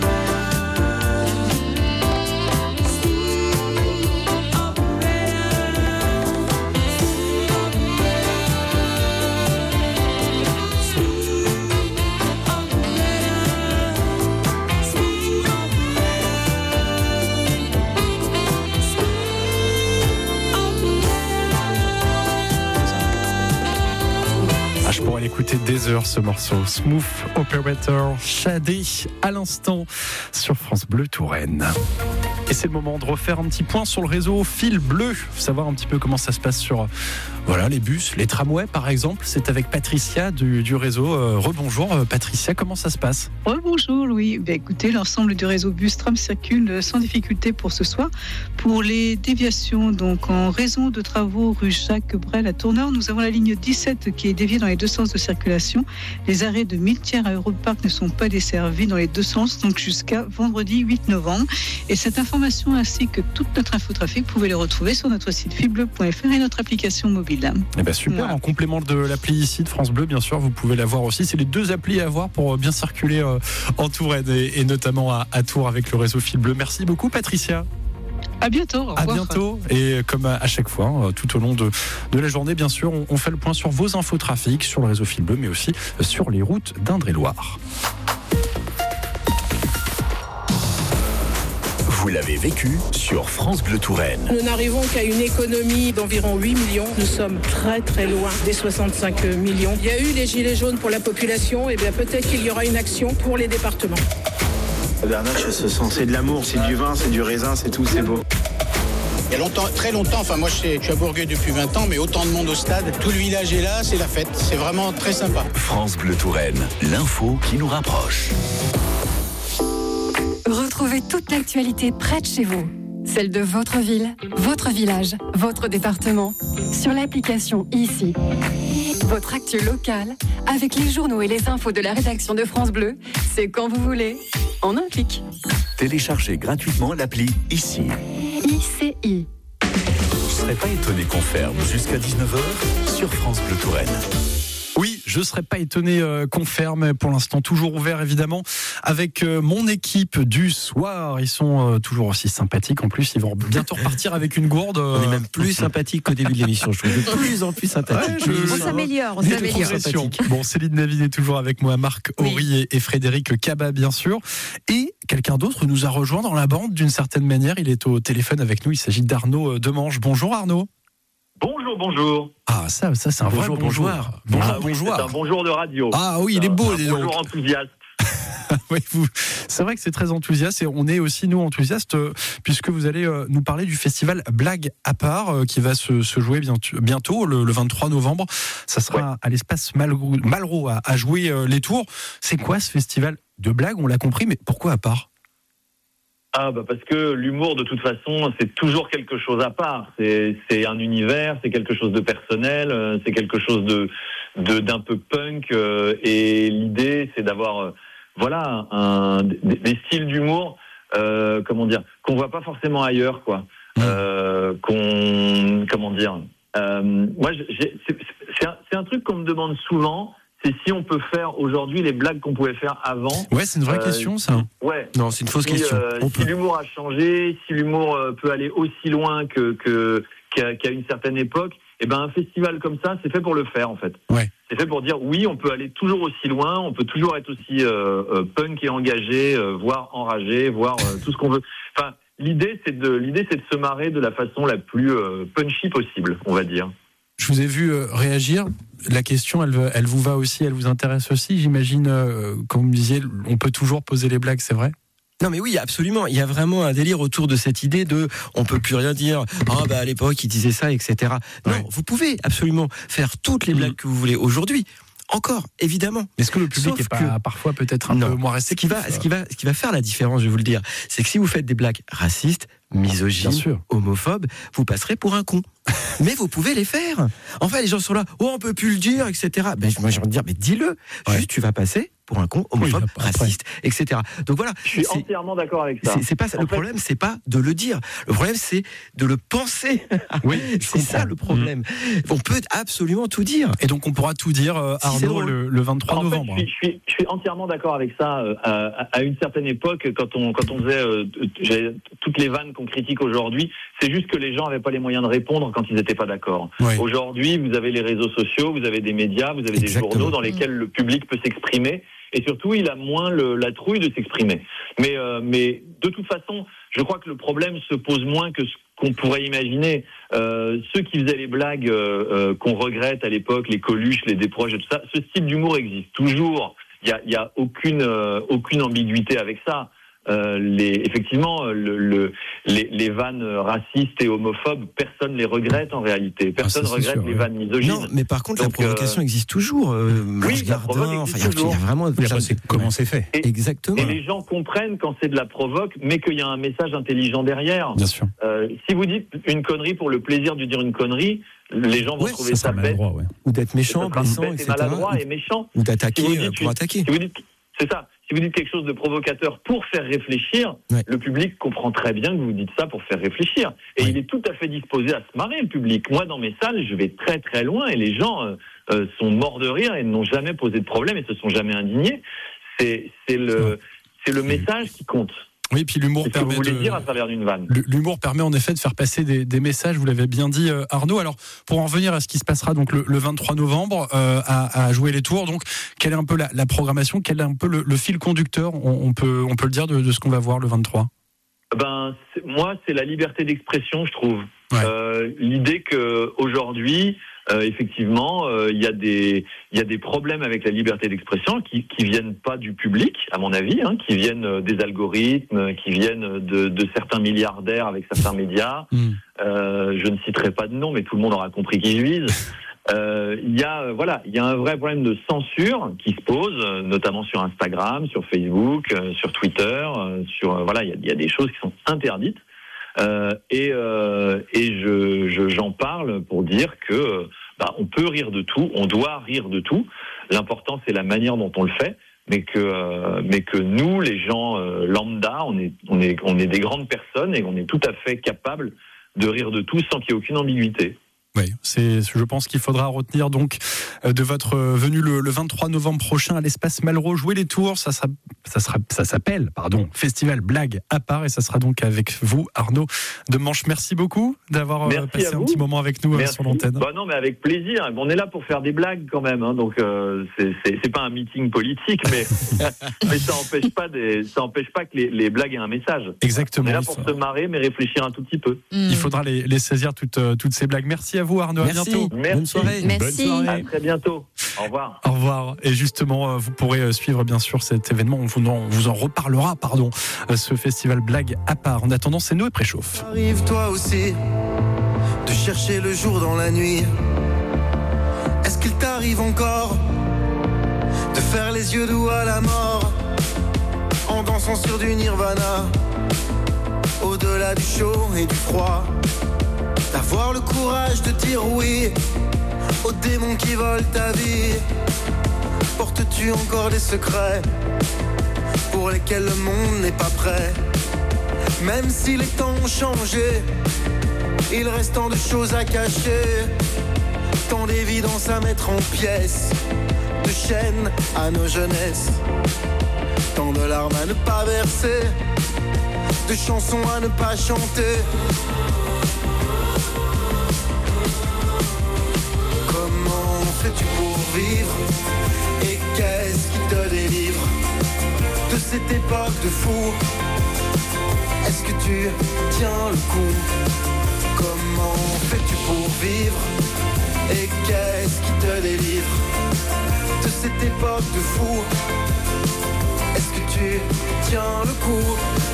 Je pourrais l'écouter des heures ce morceau. Smooth Operator, Shady à l'instant sur France Bleu Touraine. Et c'est le moment de refaire un petit point sur le réseau Fil Bleu, savoir un petit peu comment ça se passe sur les bus, les tramways par exemple. C'est avec Patricia du réseau. Rebonjour Patricia, comment ça se passe ? Bonjour Louis. Écoutez, l'ensemble du réseau bus tram circule sans difficulté pour ce soir. Pour les déviations, donc en raison de travaux rue Jacques Brel à Tourneur, nous avons la ligne 17 qui est déviée dans les deux sens de circulation. Les arrêts de Miltière à Europark ne sont pas desservis dans les deux sens, donc jusqu'à vendredi 8 novembre. Et cette information ainsi que toute notre infotrafic, vous pouvez les retrouver sur notre site filbleu.fr et notre application mobile. Eh ben super, voilà. En complément de l'appli ici de France Bleu, bien sûr, vous pouvez la voir aussi. C'est les deux applis à avoir pour bien circuler en Touraine et notamment à Tours avec le réseau Fil Bleu. Merci beaucoup Patricia. À bientôt. À bientôt. Et comme à chaque fois, tout au long de la journée, bien sûr, on fait le point sur vos infotrafics, sur le réseau Fil Bleu, mais aussi sur les routes d'Indre-et-Loire. Vous l'avez vécu sur France Bleu Touraine. Nous n'arrivons qu'à une économie d'environ 8 millions. Nous sommes très très loin des 65 millions. Il y a eu les gilets jaunes pour la population, et bien peut-être qu'il y aura une action pour les départements. Bernard, ça se sent. C'est de l'amour, c'est du vin, c'est du raisin, c'est tout, c'est beau. Il y a longtemps, très longtemps, moi je suis à Bourgueil depuis 20 ans, mais autant de monde au stade, tout le village est là, c'est la fête, c'est vraiment très sympa. France Bleu Touraine, l'info qui nous rapproche. Retrouvez toute l'actualité près de chez vous. Celle de votre ville, votre village, votre département. Sur l'application ICI. Votre actu locale, avec les journaux et les infos de la rédaction de France Bleu, c'est quand vous voulez, en un clic. Téléchargez gratuitement l'appli ICI. ICI. Je serais pas étonné qu'on ferme jusqu'à 19h sur France Bleu Touraine. Oui, je ne serais pas étonné qu'on ferme. Pour l'instant, toujours ouvert, évidemment, avec mon équipe du soir. Ils sont toujours aussi sympathiques. En plus, ils vont bientôt repartir avec une gourde. On est même plus sympathique qu'au début de l'émission. Je trouve de plus en plus sympathique. Ouais, on s'améliore. Bon, Céline David est toujours avec moi, Marc Horry et Frédéric Cabat, bien sûr. Et quelqu'un d'autre nous a rejoint dans la bande d'une certaine manière. Il est au téléphone avec nous. Il s'agit d'Arnaud Demange. Bonjour Arnaud. Bonjour. Ah, ça c'est un bonjour, vrai bonjour. Bonjour. C'est un bonjour de radio. Ah oui, il est beau. Bonjour enthousiaste. Oui, c'est vrai que c'est très enthousiaste et on est aussi, nous, enthousiastes puisque vous allez nous parler du festival Blague à part qui va se jouer bientôt, le 23 novembre. Ça sera à l'espace Malraux à jouer les tours. C'est quoi ce festival de blagues ? On l'a compris, mais pourquoi à part ? Parce que l'humour, de toute façon, c'est toujours quelque chose à part. C'est un univers, c'est quelque chose de personnel, c'est quelque chose d'un peu punk. Et l'idée, c'est d'avoir, des styles d'humour, qu'on voit pas forcément ailleurs, quoi. Moi, c'est un truc qu'on me demande souvent. C'est si on peut faire aujourd'hui les blagues qu'on pouvait faire avant. Ouais, c'est une vraie question, ça. Ouais. Non, c'est une fausse question. Si l'humour a changé, si l'humour peut aller aussi loin qu'à une certaine époque, un festival comme ça, c'est fait pour le faire, en fait. Ouais. C'est fait pour dire, oui, on peut aller toujours aussi loin, on peut toujours être aussi punk et engagé, voire enragé, voire tout ce qu'on veut. Enfin, l'idée, c'est de se marrer de la façon la plus punchy possible, on va dire. Je vous ai vu réagir. La question, elle vous va aussi, elle vous intéresse aussi. J'imagine, comme vous me disiez, on peut toujours poser les blagues, c'est vrai ? Non mais oui, absolument. Il y a vraiment un délire autour de cette idée de on peut plus rien dire. À l'époque, il disait ça, etc. Non, vous pouvez absolument faire toutes les blagues que vous voulez aujourd'hui. Encore, évidemment. Est-ce que le public est pas parfois peut-être un peu moins réceptif ? Ce qui va faire la différence, je vais vous le dire, c'est que si vous faites des blagues racistes, misogynes, homophobes, vous passerez pour un con. Mais vous pouvez les faire. Enfin, les gens sont là, on peut plus le dire, etc. Moi, j'ai envie de dire, mais dis-le. Juste, tu vas passer pour un con, homophobe, raciste, etc. Donc voilà. Je suis entièrement d'accord avec ça. C'est pas ça. Le problème, c'est pas de le dire. Le problème, c'est de le penser. Oui, c'est ça le problème. On peut absolument tout dire. Et donc, on pourra tout dire, Arnaud, le 23 novembre. Je suis entièrement d'accord avec ça. À une certaine époque, quand on faisait toutes les vannes qu'on critique aujourd'hui, c'est juste que les gens n'avaient pas les moyens de répondre quand ils n'étaient pas d'accord. Oui. Aujourd'hui, vous avez les réseaux sociaux, vous avez des médias, vous avez des journaux dans lesquels le public peut s'exprimer. Et surtout, il a moins la trouille de s'exprimer. Mais de toute façon, je crois que le problème se pose moins que ce qu'on pourrait imaginer. Ceux qui faisaient les blagues qu'on regrette à l'époque, les Coluche, les Desproges et tout ça, ce style d'humour existe toujours. Il y a aucune ambiguïté avec ça. effectivement, les vannes racistes et homophobes, personne les regrette en réalité. Personne ne regrette les vannes misogynes. Non, mais par contre, la provocation existe toujours. Oui, la provoque existe toujours. Il y a vraiment. Comment c'est fait. Exactement. Et les gens comprennent quand c'est de la provoque, mais qu'il y a un message intelligent derrière. Bien sûr. Si vous dites une connerie pour le plaisir de dire une connerie, les gens vont trouver ça bête. Ou d'être méchant, blessant, bête et etc. maladroit et méchant. Ou d'attaquer pour attaquer. C'est ça. Si vous dites quelque chose de provocateur pour faire réfléchir, le public comprend très bien que vous dites ça pour faire réfléchir. Et il est tout à fait disposé à se marrer, le public. Moi, dans mes salles, je vais très très loin et les gens sont morts de rire et n'ont jamais posé de problème et se sont jamais indignés. C'est le message qui compte. Oui, puis l'humour permet dire à travers d'une vanne. L'humour permet en effet de faire passer des messages, vous l'avez bien dit Arnaud. Alors, pour en revenir à ce qui se passera donc le 23 novembre à Jouer les Tours, donc quelle est un peu la programmation, quel est un peu le fil conducteur, on peut le dire, de ce qu'on va voir le 23 ? Moi, c'est la liberté d'expression, je trouve. L'idée qu'aujourd'hui, effectivement, il y a des problèmes avec la liberté d'expression qui viennent pas du public, à mon avis, qui viennent des algorithmes, qui viennent de certains milliardaires avec certains médias. Je ne citerai pas de nom, mais tout le monde aura compris qui je vise. Il y a un vrai problème de censure qui se pose, notamment sur Instagram, sur Facebook, sur Twitter, il y a des choses qui sont interdites. J'en parle pour dire que on peut rire de tout, on doit rire de tout. L'important, c'est la manière dont on le fait, mais que nous, les gens lambda, on est des grandes personnes et on est tout à fait capables de rire de tout sans qu'il y ait aucune ambiguïté. Oui, je pense qu'il faudra retenir donc de votre venue le 23 novembre prochain à l'espace Malraux, Jouer les Tours. Ça s'appelle Festival Blague à part, et ça sera donc avec vous, Arnaud de Manche. Merci beaucoup d'avoir passé un petit moment avec nous sur l'antenne. Non, mais avec plaisir. On est là pour faire des blagues quand même, donc c'est pas un meeting politique, mais ça empêche pas que les blagues aient un message. Exactement. On est là pour se marrer, mais réfléchir un tout petit peu. Il faudra les saisir toutes ces blagues. Merci à vous, Arnaud. Merci. À bientôt. Bonne soirée. Merci. Bonne soirée. À très bientôt. Au revoir. Au revoir. Et justement, vous pourrez suivre bien sûr cet événement. On vous en reparlera, ce festival Blague à part. En attendant, c'est Noé Préchauffe. Arrive toi aussi de chercher le jour dans la nuit. Est-ce qu'il t'arrive encore de faire les yeux doux à la mort en dansant sur du nirvana, au-delà du chaud et du froid? D'avoir le courage de dire oui aux démons qui volent ta vie. Portes-tu encore des secrets pour lesquels le monde n'est pas prêt? Même si les temps ont changé, il reste tant de choses à cacher, tant d'évidence à mettre en pièces, de chaînes à nos jeunesses, tant de larmes à ne pas verser, de chansons à ne pas chanter. Comment fais-tu pour vivre? Et qu'est-ce qui te délivre de cette époque de fou? Est-ce que tu tiens le coup? Comment fais-tu pour vivre? Et qu'est-ce qui te délivre de cette époque de fou? Est-ce que tu tiens le coup?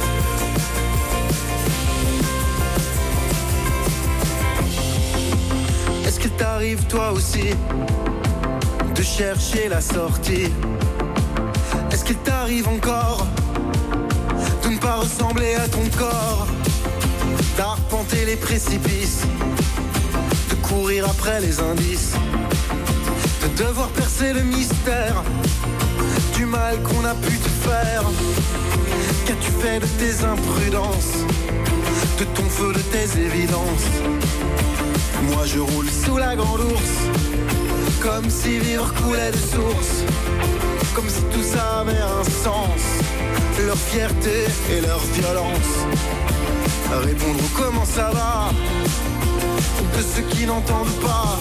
Est-ce qu'il t'arrive toi aussi de chercher la sortie? Est-ce qu'il t'arrive encore de ne pas ressembler à ton corps, d'arpenter les précipices, de courir après les indices, de devoir percer le mystère du mal qu'on a pu te faire? Qu'as-tu fait de tes imprudences, de ton feu, de tes évidences? Moi je roule sous la grande ours, comme si vivre coulait de source, comme si tout ça avait un sens, leur fierté et leur violence. Répondre au comment ça va de ceux qui n'entendent pas.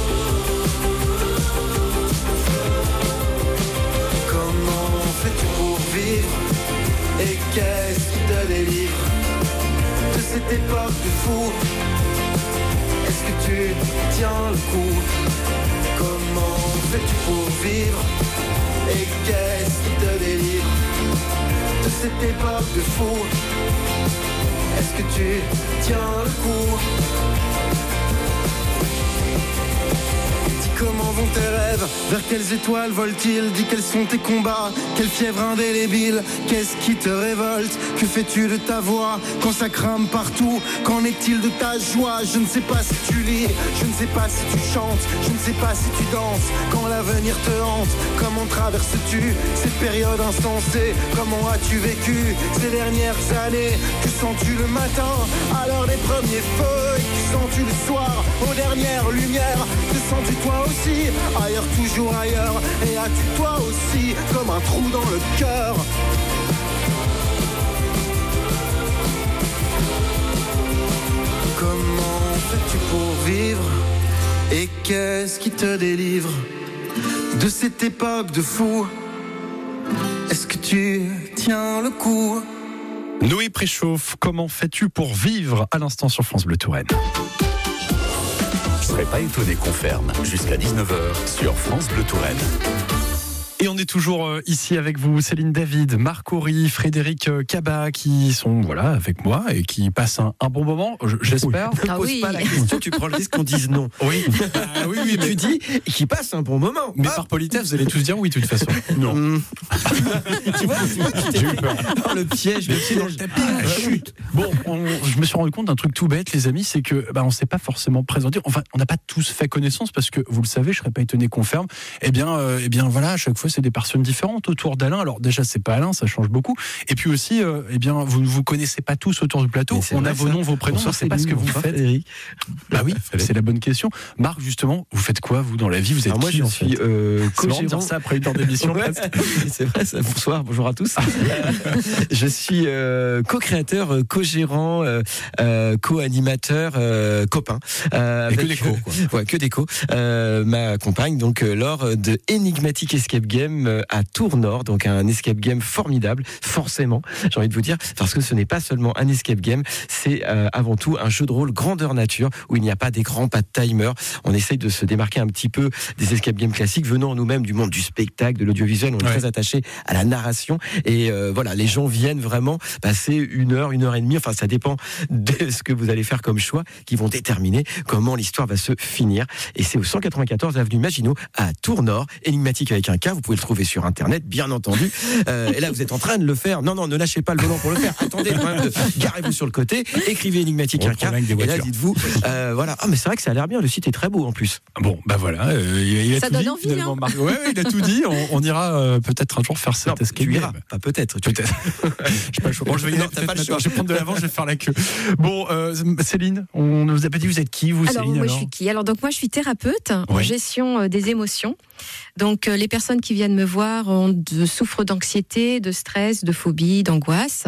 Comment fais-tu pour vivre? Et qu'est-ce qui te délivre de cette époque de fou? Est-ce que tu tiens le coup? Comment fais-tu pour vivre? Et qu'est-ce qui te délivre de de cette époque de fou. Est-ce que tu tiens le coup? Comment vont tes rêves? Vers quelles étoiles volent-ils? Dis quels sont tes combats? Quelle fièvre indélébile? Qu'est-ce qui te révolte? Que fais-tu de ta voix quand ça crame partout? Qu'en est-il de ta joie? Je ne sais pas si tu lis, je ne sais pas si tu chantes, je ne sais pas si tu danses. Quand l'avenir te hante, comment traverses-tu cette période insensée? Comment as-tu vécu ces dernières années? Que sens-tu le matin à l'heure des premiers feux? Et que sens-tu le soir aux dernières lumières? Que sens-tu toi aussi, ailleurs, toujours ailleurs? Et as-tu toi aussi comme un trou dans le cœur? Comment fais-tu pour vivre? Et qu'est-ce qui te délivre de cette époque de fou? Est-ce que tu tiens le coup? Noé Préchauffe, comment fais-tu pour vivre? À l'instant sur France Bleu Touraine. Je serais pas étonné qu'on ferme jusqu'à 19h sur France Bleu Touraine. Et on est toujours ici avec vous, Céline David, Marc Horry, Frédéric Cabat, qui sont avec moi et qui passent un bon moment, j'espère. Ne pose pas la question, tu prends le risque qu'on dise non. Oui, oui, tu dis qu'ils passent un bon moment. Mais par politesse, vous allez tous dire oui, de toute façon. Non. Tu vois, j'ai eu peur. Le piège, dans le tapis. Chut. Bon, je me suis rendu compte d'un truc tout bête, les amis, c'est que on s'est pas forcément présenté. Enfin, on n'a pas tous fait connaissance parce que vous le savez, je serais pas étonné qu'on ferme. Eh bien, voilà, à chaque fois, c'est des personnes différentes autour d'Alain. Alors déjà, c'est pas Alain, ça change beaucoup. Et puis aussi, vous ne vous connaissez pas tous autour du plateau. On a vos noms, vos prénoms, on ne sait pas ce que vous faites. Eric. Bah oui, c'est la bonne question. Marc, justement, vous faites quoi, vous, dans la vie? Vous êtes moi, qui, je suis co-gérant. Dire ça après une heure d'émission. Ouais, c'est vrai, bonsoir, bonjour à tous. Je suis co-créateur, co-gérant, co-animateur, copain. Que déco, quoi. Ouais, que déco. Ma compagne, donc, lors de Enigmatic Escape Game à Tours-Nord, donc un escape game formidable, forcément, j'ai envie de vous dire, parce que ce n'est pas seulement un escape game, c'est avant tout un jeu de rôle grandeur nature, où il n'y a pas d'écran, pas de timer. On essaye de se démarquer un petit peu des escape games classiques, venant nous-mêmes du monde du spectacle, de l'audiovisuel. On est très attaché à la narration, et voilà, les gens viennent vraiment passer une heure et demie, enfin ça dépend de ce que vous allez faire comme choix, qui vont déterminer comment l'histoire va se finir. Et c'est au 194 avenue Maginot à Tours-Nord, Enigmatique avec un K. Vous pouvez le trouver sur internet, bien entendu. Et là, vous êtes en train de le faire. Non, ne lâchez pas le volant pour le faire. Attendez, quand même, garez-vous sur le côté, écrivez Énigmatique un K. Et là, dites-vous, voilà. Ah, mais c'est vrai que ça a l'air bien. Le site est très beau en plus. Bon, voilà. Il a ça tout donne dit, envie, finalement, Marc. Ouais, il a tout dit. On ira peut-être un jour faire cette escape game. Tu iras, pas peut-être. Peut-être. J'ai pas le choix. Bon, je vais y aller. Je vais prendre de l'avant. Je vais faire la queue. Bon, Céline, on ne vous a pas dit vous êtes qui, vous, Céline? Alors, moi, je suis qui? Alors, donc moi, je suis thérapeute en gestion des émotions. Donc, les personnes qui viennent me voir souffrent d'anxiété, de stress, de phobie, d'angoisse,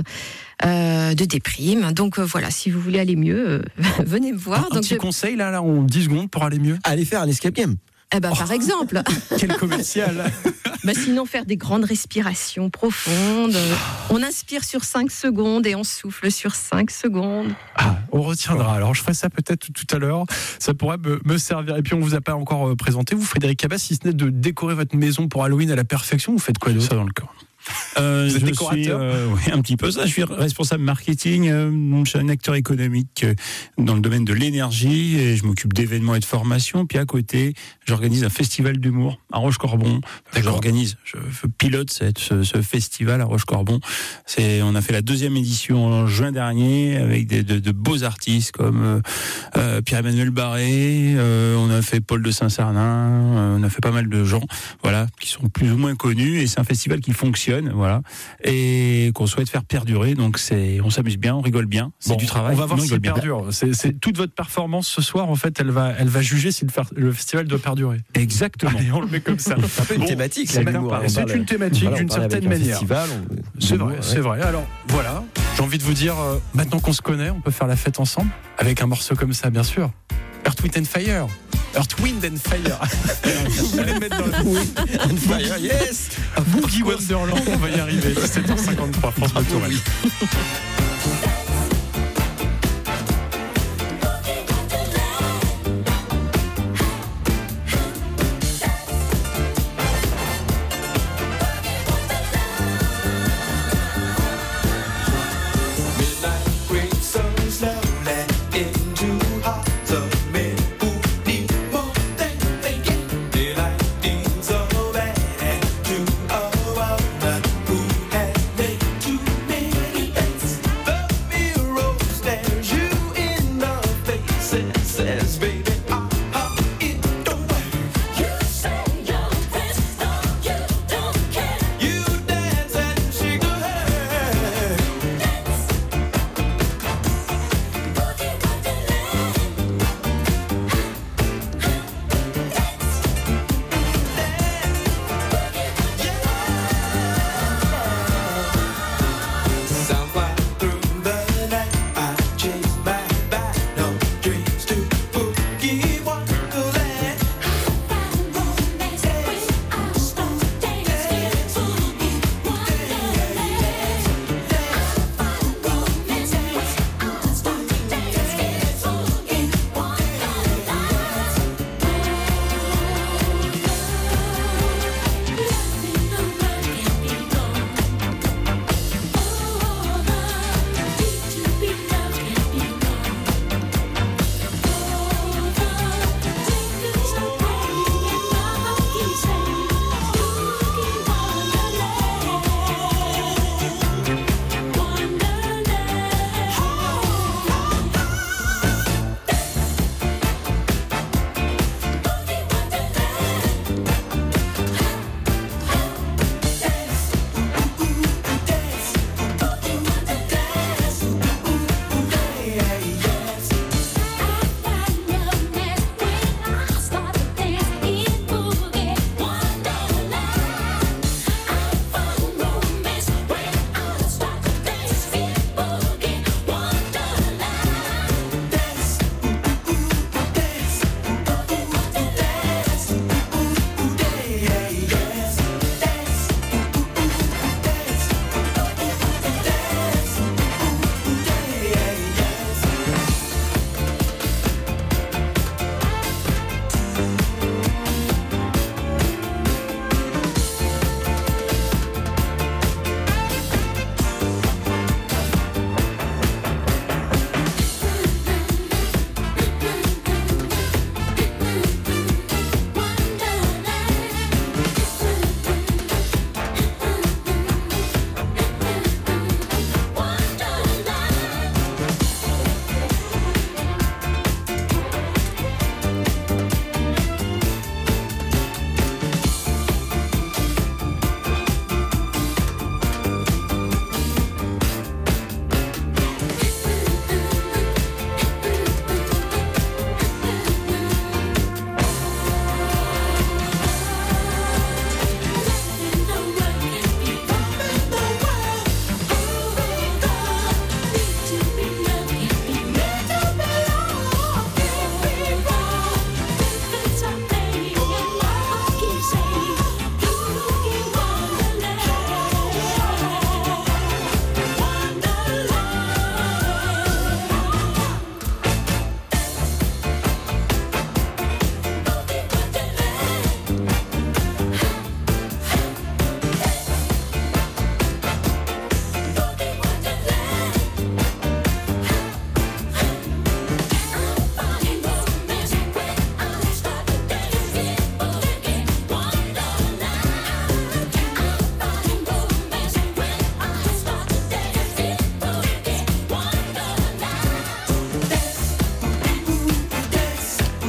de déprime. Donc, voilà, si vous voulez aller mieux, venez me voir. Un petit conseil, là, en 10 secondes pour aller mieux? Allez faire un escape game. Par exemple. Quel commercial. Sinon, faire des grandes respirations profondes. On inspire sur 5 secondes et on souffle sur 5 secondes. On retiendra. Alors, je ferai ça peut-être tout à l'heure. Ça pourrait me servir. Et puis, on vous a pas encore présenté, vous, Frédéric Cabat, si ce n'est de décorer votre maison pour Halloween à la perfection. Vous faites quoi d'autre? Ça dans le corps. Je suis un petit peu ça. Je suis responsable marketing. Je suis un acteur économique dans le domaine de l'énergie et je m'occupe d'événements et de formations. Puis à côté, j'organise un festival d'humour à Roche-Corbon. Je pilote ce festival à Roche-Corbon. On a fait la 2e édition en juin dernier avec de beaux artistes comme Pierre-Emmanuel Barré. On a fait Paul de Saint-Sernin. On a fait pas mal de gens, voilà, qui sont plus ou moins connus. Et c'est un festival qui fonctionne. Voilà, et qu'on souhaite faire perdurer. Donc on s'amuse bien, on rigole bien. C'est du travail. On va voir si ça perdure. C'est toute votre performance ce soir. En fait, elle va juger si le festival doit perdurer. Exactement. Allez, on le met comme ça. C'est un peu une thématique. C'est une thématique d'une certaine manière. C'est vrai. Alors voilà, j'ai envie de vous dire, maintenant qu'on se connaît, on peut faire la fête ensemble avec un morceau comme ça, bien sûr. Earth, Wind and Fire. Earth, Wind and Fire. Vous allez mettre dans le Wind and Fire, yes. Boogie Wonderland, on va y arriver. 17h53, France Bleu Touraine.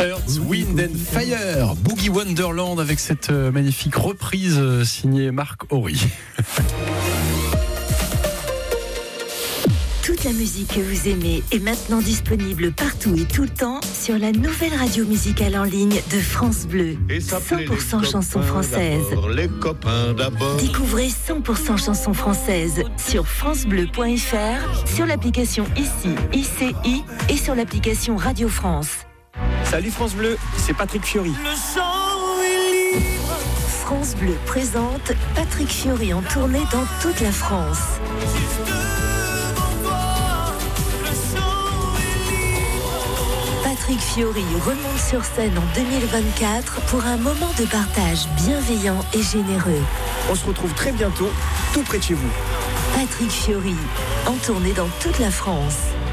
Earth, Wind and Fire, Boogie Wonderland avec cette magnifique reprise signée Marc Horry. Toute la musique que vous aimez est maintenant disponible partout et tout le temps sur la nouvelle radio musicale en ligne de France Bleu. 100% chansons françaises. Les copains d'abord. Découvrez 100% chansons françaises sur francebleu.fr, sur l'application ICI et sur l'application Radio France. Salut France Bleu, c'est Patrick Fiori. France Bleu présente Patrick Fiori en tournée dans toute la France. Patrick Fiori remonte sur scène en 2024 pour un moment de partage bienveillant et généreux. On se retrouve très bientôt, tout près de chez vous. Patrick Fiori, en tournée dans toute la France.